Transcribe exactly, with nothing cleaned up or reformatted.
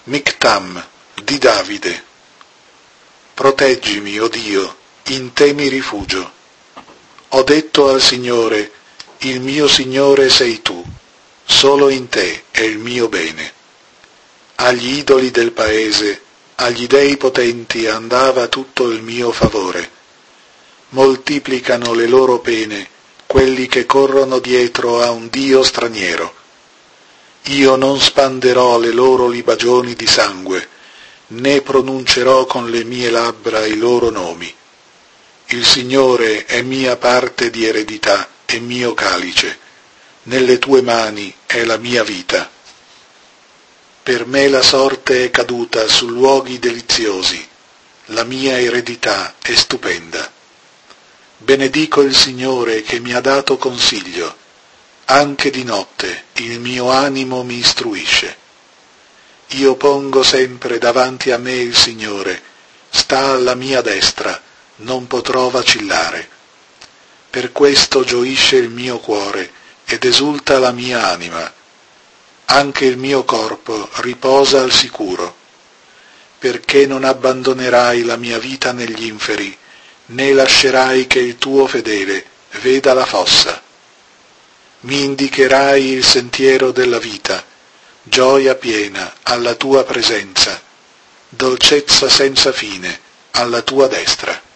Mictam di Davide. Proteggimi, o Dio, in te mi rifugio. Ho detto al Signore, il mio Signore sei tu, solo in te è il mio bene. Agli idoli del paese, agli dei potenti andava tutto il mio favore. Moltiplicano le loro pene quelli che corrono dietro a un Dio straniero. Io non spanderò le loro libagioni di sangue, né pronuncerò con le mie labbra i loro nomi. Il Signore è mia parte di eredità e mio calice, nelle tue mani è la mia vita. Per me la sorte è caduta su luoghi deliziosi, la mia eredità è stupenda. Benedico il Signore che mi ha dato consiglio, anche di notte il mio animo mi istruisce. Io pongo sempre davanti a me il Signore, sta alla mia destra, non potrò vacillare. Per questo gioisce il mio cuore ed esulta la mia anima. Anche il mio corpo riposa al sicuro, perché non abbandonerai la mia vita negli inferi, né lascerai che il tuo fedele veda la fossa. Mi indicherai il sentiero della vita, gioia piena alla tua presenza, dolcezza senza fine alla tua destra.